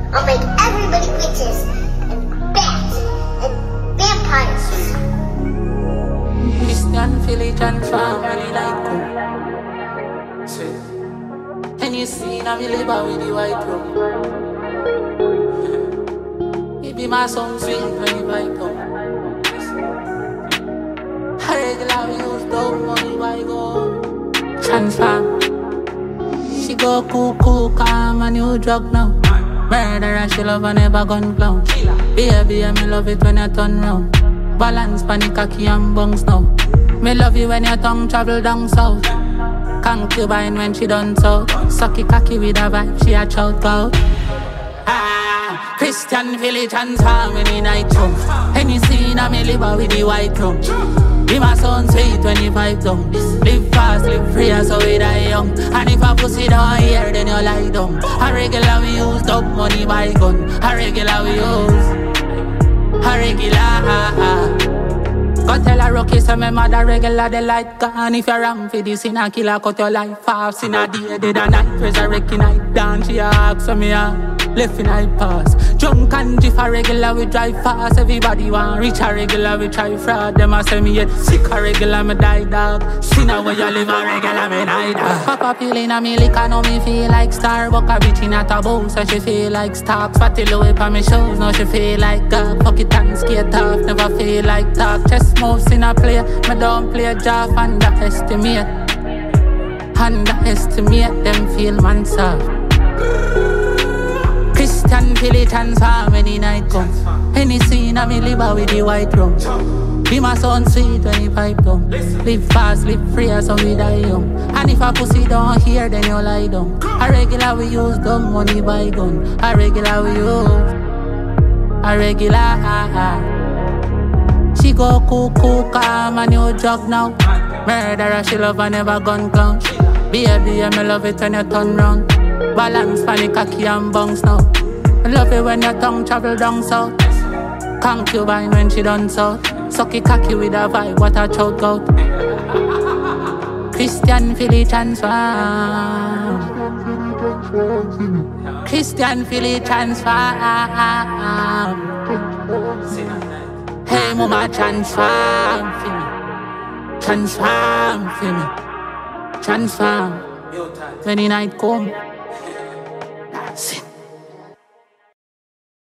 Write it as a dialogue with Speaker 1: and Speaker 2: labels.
Speaker 1: I'll make everybody witches and bats and vampires.
Speaker 2: Christian village and family like home. And you see now me live with the white rum. It be my song sweet when you vibe home. I regular use dumb money by go. Transform. She go cool, calm a new drug now. Murderer, she love and never gun clown. Baby, me love it when you turn round. Balance, panic, cocky and bungs now. Me love you when your tongue travel down south. Concubine when she done so. Sucky cocky with a vibe, she a chout out. Christian village and harmony night room. Any scene I me live with the white room. Be my son sweet when you vibe down. Live fast, live free so we die young. And if I pussy down here then you lie down. A regular we use dub money by gun. A regular we use. A regular. Go tell a rookie say me mother regular the light gone. If you're wrong for this in a killer cut your life off. Sin a day, dead a night, resurrecting night down. She a ask so me a left in I pass. Drunk and jiff a regular we drive fast. Everybody want rich a regular we try fraud. Them a say me yet sick a regular me die dog. Sinner where you live a regular me die dog. Papa pill in a me liquor now me feel like Starbucks. A bitch in a taboo so she feel like stocks. Fatty low up on me shows now she feel like God. Fuck it and skate off never feel like talk. Chest moves in a play me don't play jaw underestimate. Underestimate them feel man soft. Christian village and harmony night come. Any scene I me live with the white rum. Be my son sweet when you vibe down. Live fast, live free so we die young. And if a pussy don't hear then you lie down. A regular we use dumb money by gun. A regular we use. A regular. She go cool, calm a new drug now. Murderer she love and never gun clown. Baby me love it when you turn round. Balance, panic, cocky and bungs now. I love it when your tongue travel down south. Concubine when she done so. Sucky cocky with a vibe, what a choke out. Christian village transform. Christian village transform. Hey mama transform for me. Transform for me. Transform. When the night come.